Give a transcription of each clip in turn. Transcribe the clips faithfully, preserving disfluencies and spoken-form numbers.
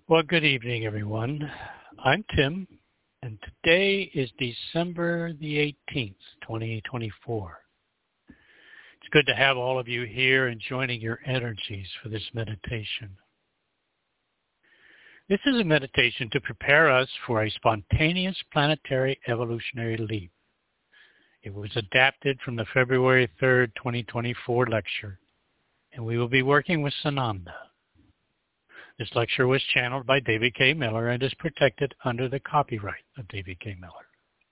Well, good evening, everyone. I'm Tim, and today is December the eighteenth, twenty twenty-four. It's good to have all of you here and joining your energies for this meditation. This is a meditation to prepare us for a spontaneous planetary evolutionary leap. It was adapted from the February third, twenty twenty-four lecture, and we will be working with Sananda. This lecture was channeled by David K. Miller and is protected under the copyright of David K. Miller.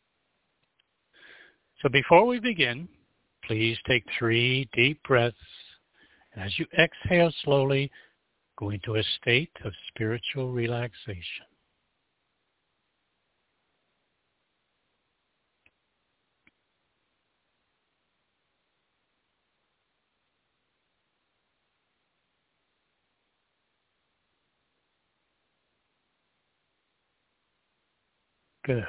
So before we begin, please take three deep breaths, and as you exhale slowly, go into a state of spiritual relaxation. Good.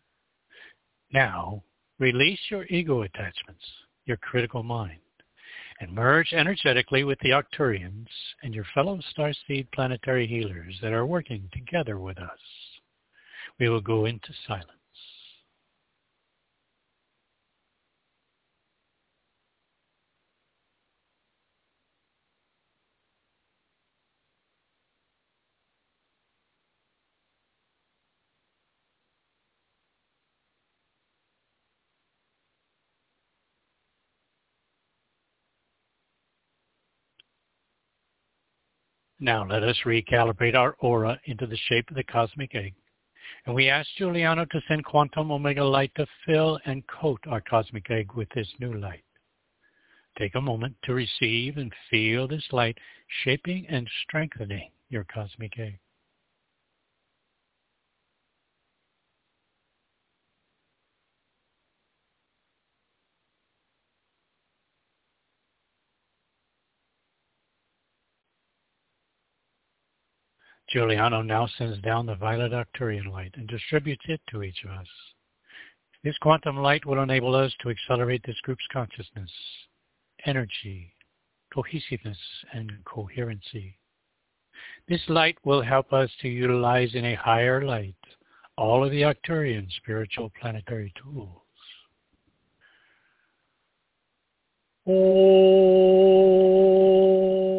Now, release your ego attachments, your critical mind, and merge energetically with the Arcturians and your fellow starseed planetary healers that are working together with us. We will go into silence. Now let us recalibrate our aura into the shape of the cosmic egg. And we ask Giuliano to send quantum omega light to fill and coat our cosmic egg with this new light. Take a moment to receive and feel this light shaping and strengthening your cosmic egg. Giuliano now sends down the violet Arcturian light and distributes it to each of us. This quantum light will enable us to accelerate this group's consciousness, energy, cohesiveness, and coherency. This light will help us to utilize in a higher light all of the Arcturian spiritual planetary tools. Oh.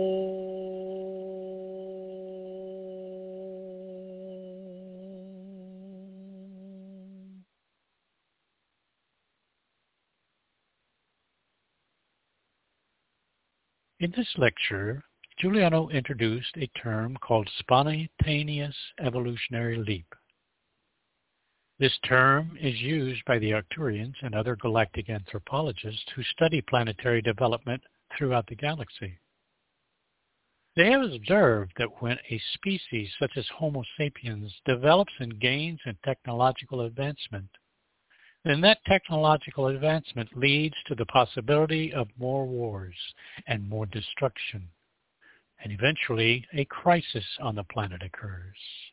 In this lecture, Giuliano introduced a term called spontaneous evolutionary leap. This term is used by the Arcturians and other galactic anthropologists who study planetary development throughout the galaxy. They have observed that when a species such as Homo sapiens develops and gains in technological advancement, then that technological advancement leads to the possibility of more wars and more destruction, and eventually a crisis on the planet occurs.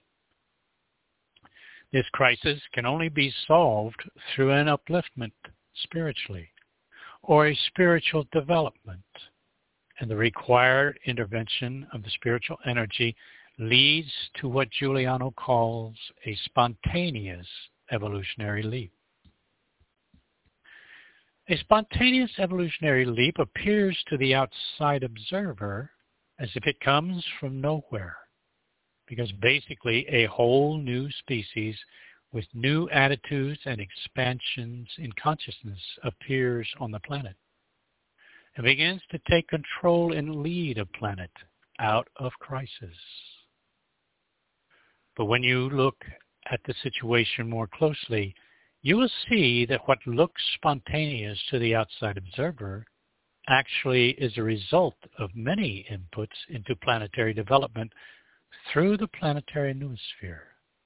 This crisis can only be solved through an upliftment spiritually, or a spiritual development, and the required intervention of the spiritual energy leads to what Giuliano calls a spontaneous evolutionary leap. A spontaneous evolutionary leap appears to the outside observer as if it comes from nowhere, because basically a whole new species with new attitudes and expansions in consciousness appears on the planet and begins to take control and lead a planet out of crisis. But when you look at the situation more closely, you will see that what looks spontaneous to the outside observer actually is a result of many inputs into planetary development through the planetary noosphere.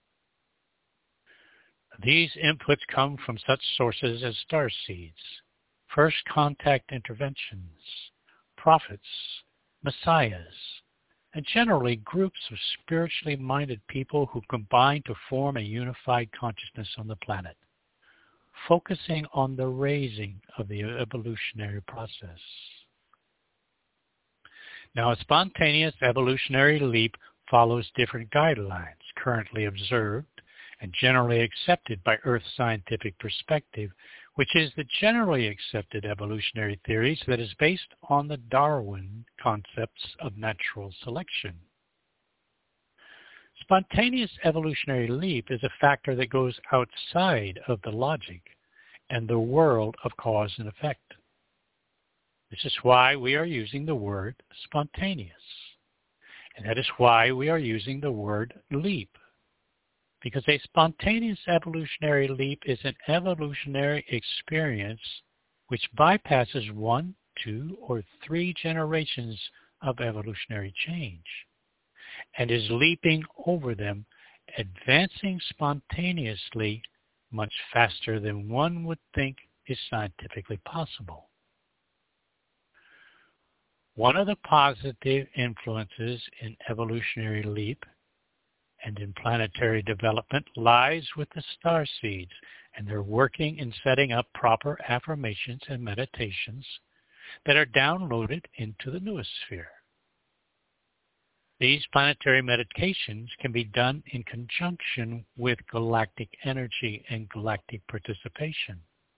These inputs come from such sources as starseeds, first contact interventions, prophets, messiahs, and generally groups of spiritually minded people who combine to form a unified consciousness on the planet, focusing on the raising of the evolutionary process. Now, a spontaneous evolutionary leap follows different guidelines currently observed and generally accepted by Earth scientific perspective, which is the generally accepted evolutionary theories that is based on the Darwin concepts of natural selection. Spontaneous evolutionary leap is a factor that goes outside of the logic and the world of cause and effect. This is why we are using the word spontaneous. And that is why we are using the word leap. Because a spontaneous evolutionary leap is an evolutionary experience which bypasses one, two, or three generations of evolutionary change and is leaping over them, advancing spontaneously much faster than one would think is scientifically possible. One of the positive influences in evolutionary leap and in planetary development lies with the star seeds, and they're working in setting up proper affirmations and meditations that are downloaded into the noosphere. These planetary meditations can be done in conjunction with galactic energy and galactic participation.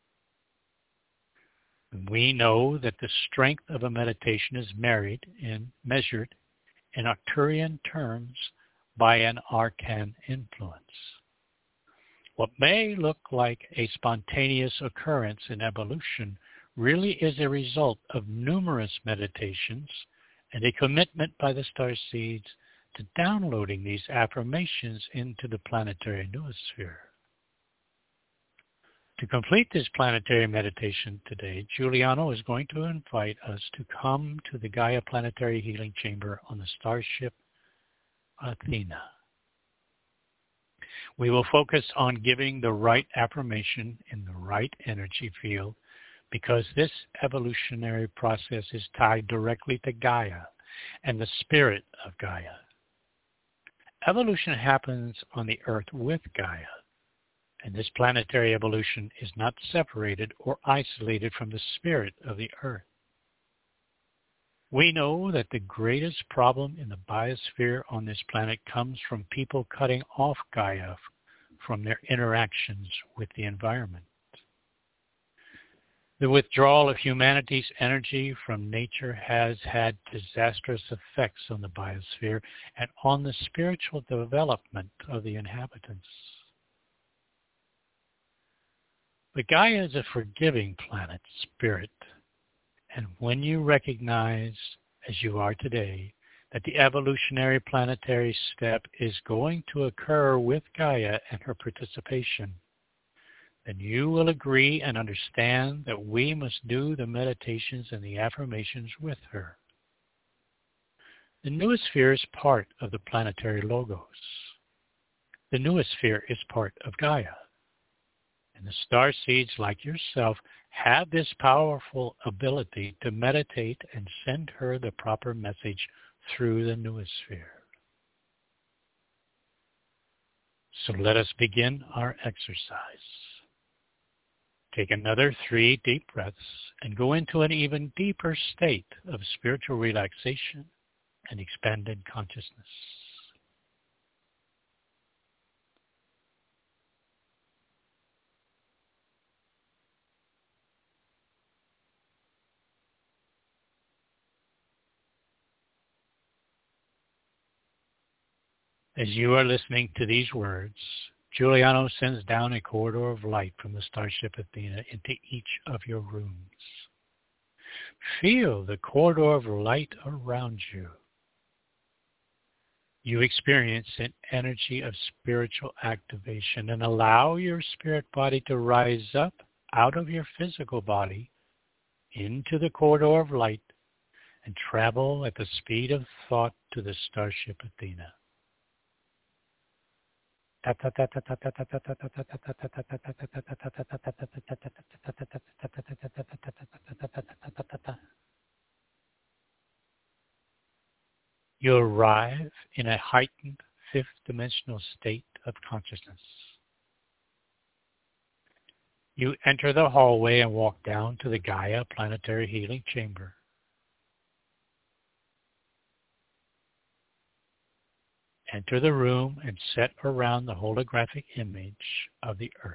We know that the strength of a meditation is married and measured in Arcturian terms by an arcane influence. What may look like a spontaneous occurrence in evolution really is a result of numerous meditations and a commitment by the star seeds to downloading these affirmations into the planetary noosphere. To complete this planetary meditation today, Giuliano is going to invite us to come to the Gaia Planetary Healing Chamber on the starship Athena. We will focus on giving the right affirmation in the right energy field because this evolutionary process is tied directly to Gaia and the spirit of Gaia. Evolution happens on the Earth with Gaia, and this planetary evolution is not separated or isolated from the spirit of the Earth. We know that the greatest problem in the biosphere on this planet comes from people cutting off Gaia from their interactions with the environment. The withdrawal of humanity's energy from nature has had disastrous effects on the biosphere and on the spiritual development of the inhabitants. But Gaia is a forgiving planet, spirit, and when you recognize, as you are today, that the evolutionary planetary step is going to occur with Gaia and her participation, then you will agree and understand that we must do the meditations and the affirmations with her. The noosphere is part of the planetary logos. The noosphere is part of Gaia. And the star seeds, like yourself, have this powerful ability to meditate and send her the proper message through the noosphere. So let us begin our exercise. Take another three deep breaths and go into an even deeper state of spiritual relaxation and expanded consciousness. As you are listening to these words, Giuliano sends down a corridor of light from the starship Athena into each of your rooms. Feel the corridor of light around you. You experience an energy of spiritual activation and allow your spirit body to rise up out of your physical body into the corridor of light and travel at the speed of thought to the starship Athena. You arrive in a heightened fifth dimensional state of consciousness. You enter the hallway and walk down to the Gaia Planetary Healing Chamber. enter the room and set around the holographic image of the Earth.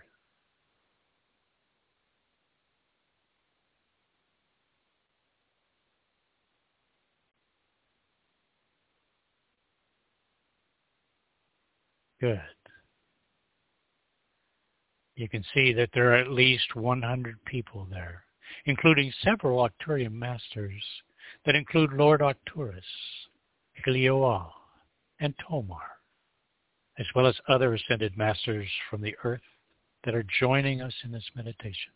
Good. You can see that there are at least one hundred people there, including several Arcturian masters that include Lord Arcturus, Helioa, and Tomar, as well as other ascended masters from the Earth that are joining us in this meditation.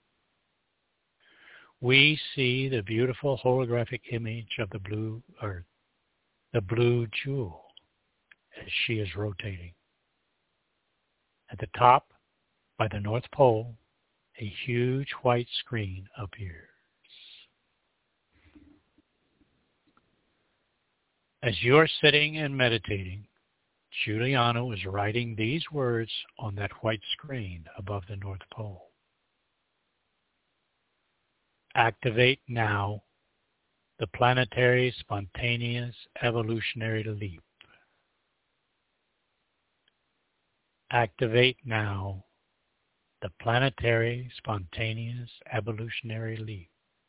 We see the beautiful holographic image of the blue Earth, the blue jewel, as she is rotating. At the top, by the North Pole, a huge white screen appears. As you are sitting and meditating, Giuliano is writing these words on that white screen above the North Pole. Activate now the planetary spontaneous evolutionary leap. Activate now the planetary spontaneous evolutionary leap.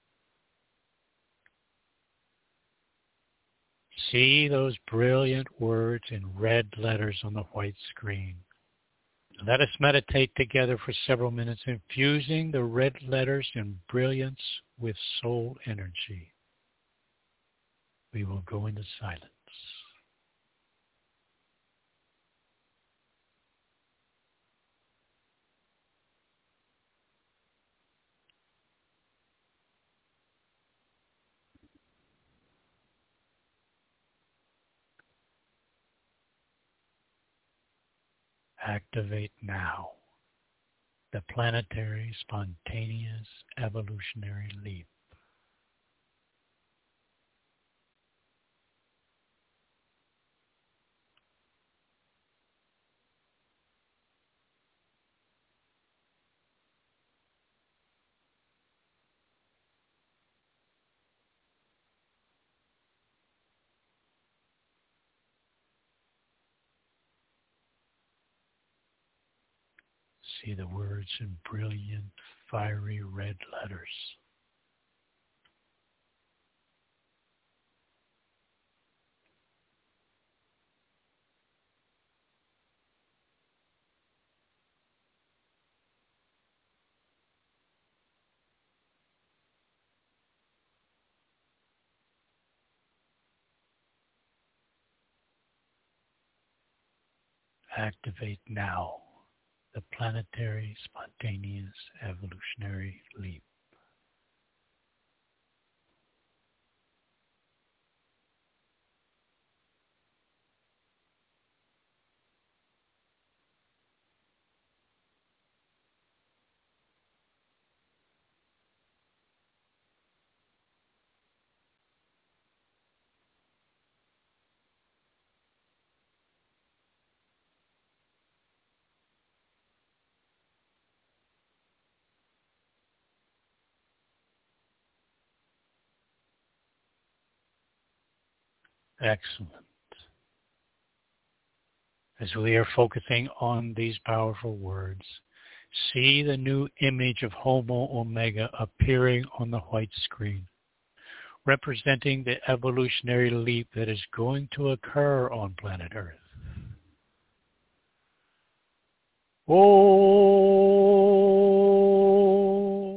See those brilliant words in red letters on the white screen. Let us meditate together for several minutes, infusing the red letters in brilliance with soul energy. We will go into silence. Activate now the planetary spontaneous evolutionary leap. See the words in brilliant, fiery red letters. Activate now the planetary spontaneous evolutionary leap. Excellent. As we are focusing on these powerful words, see the new image of Homo Omega appearing on the white screen, representing the evolutionary leap that is going to occur on planet Earth. Oh.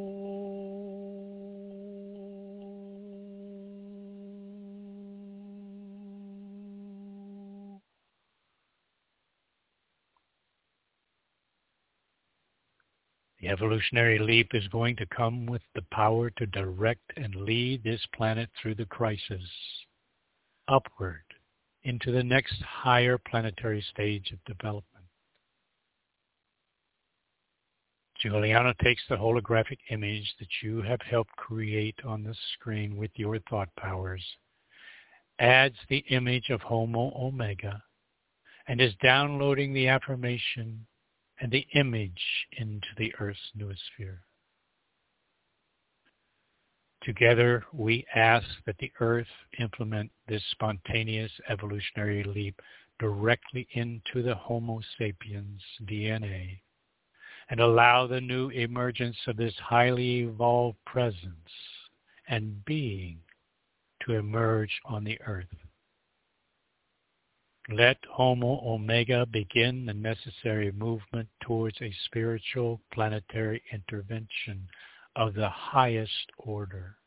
The evolutionary leap is going to come with the power to direct and lead this planet through the crisis, upward into the next higher planetary stage of development. Giuliano takes the holographic image that you have helped create on the screen with your thought powers, adds the image of Homo Omega, and is downloading the affirmation and the image into the Earth's noosphere. Together, we ask that the Earth implement this spontaneous evolutionary leap directly into the Homo sapiens D N A and allow the new emergence of this highly evolved presence and being to emerge on the earth. Let Homo Omega begin the necessary movement towards a spiritual planetary intervention of the highest order.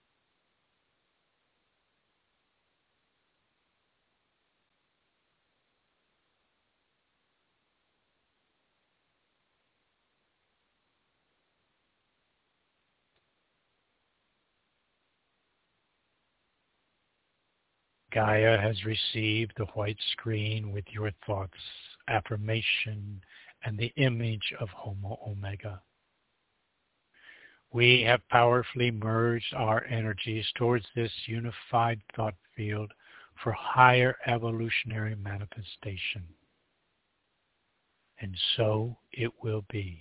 Gaia has received the white screen with your thoughts, affirmation, and the image of Homo Omega. We have powerfully merged our energies towards this unified thought field for higher evolutionary manifestation. And so it will be.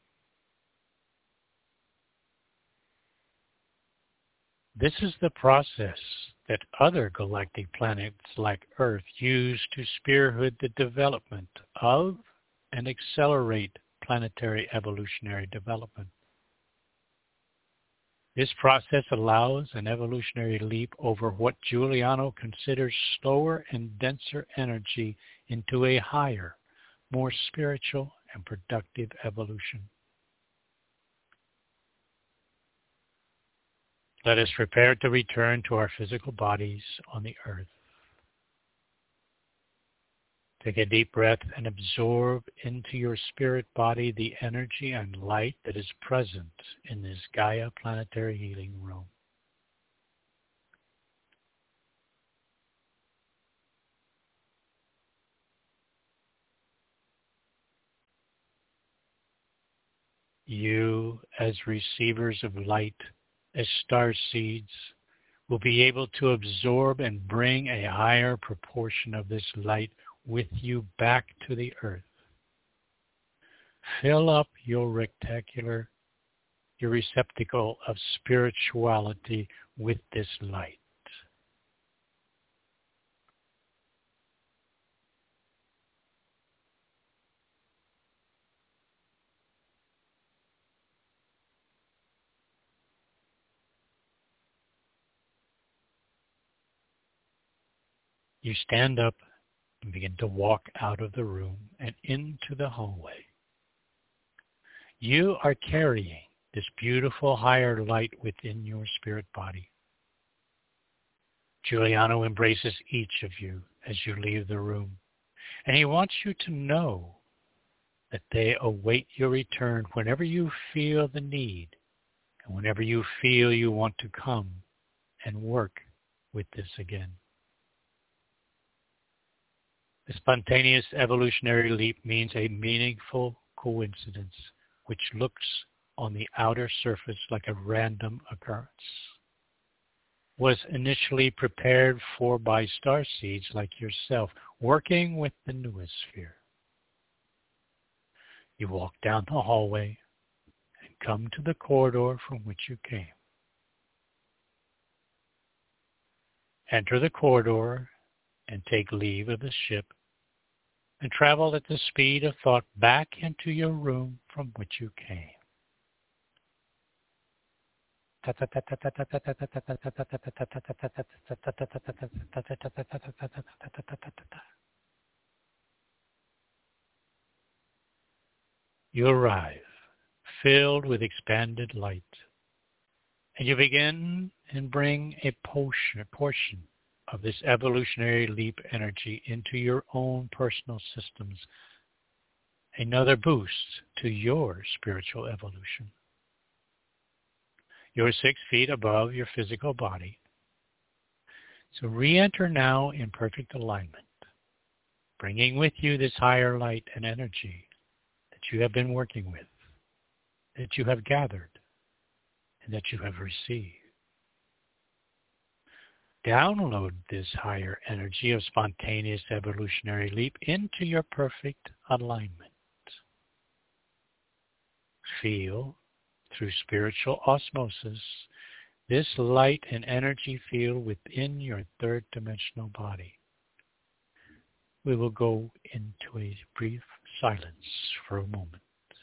This is the process that other galactic planets like Earth use to spearhead the development of and accelerate planetary evolutionary development. This process allows an evolutionary leap over what Giuliano considers slower and denser energy into a higher, more spiritual and productive evolution. Let us prepare to return to our physical bodies on the earth. Take a deep breath and absorb into your spirit body the energy and light that is present in this Gaia planetary healing room. You, as receivers of light, as star seeds, will be able to absorb and bring a higher proportion of this light with you back to the earth. Fill up your rectangular, your receptacle of spirituality with this light. You stand up and begin to walk out of the room and into the hallway. You are carrying this beautiful higher light within your spirit body. Giuliano embraces each of you as you leave the room, and he wants you to know that they await your return whenever you feel the need and whenever you feel you want to come and work with this again. The spontaneous evolutionary leap means a meaningful coincidence which looks on the outer surface like a random occurrence. Was initially prepared for by starseeds like yourself, working with the noosphere. You walk down the hallway and come to the corridor from which you came. Enter the corridor and take leave of the ship, and travel at the speed of thought back into your room from which you came. You arrive, filled with expanded light, and you begin and bring a portion, a portion of this evolutionary leap energy into your own personal systems, another boost to your spiritual evolution. You're six feet above your physical body. So re-enter now in perfect alignment, bringing with you this higher light and energy that you have been working with, that you have gathered, and that you have received. Download this higher energy of spontaneous evolutionary leap into your perfect alignment. Feel, through spiritual osmosis, this light and energy field within your third dimensional body. we will go into a brief silence for a moment.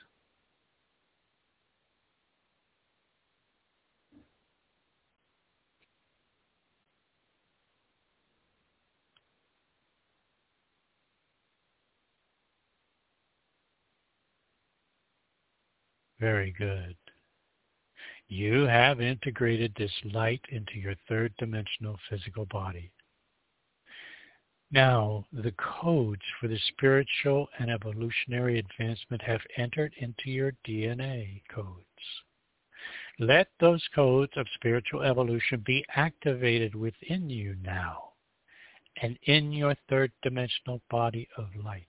Very good. You have integrated this light into your third dimensional physical body. Now, the codes for the spiritual and evolutionary advancement have entered into your D N A codes. Let those codes of spiritual evolution be activated within you now and in your third dimensional body of light.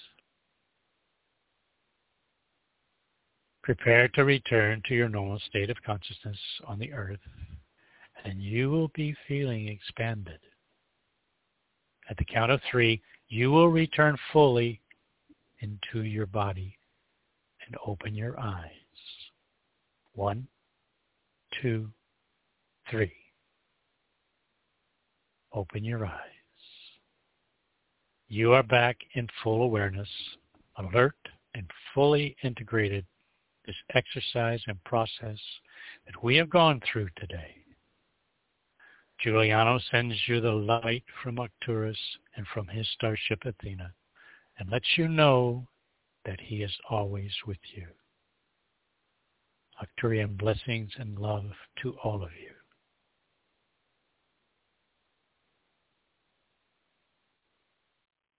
Prepare to return to your normal state of consciousness on the earth, and you will be feeling expanded. At the count of three, you will return fully into your body and open your eyes. One, two, three. Open your eyes. You are back in full awareness, alert and fully integrated this exercise and process that we have gone through today. Giuliano sends you the light from Arcturus and from his starship Athena, and lets you know that he is always with you. Arcturian blessings and love to all of you.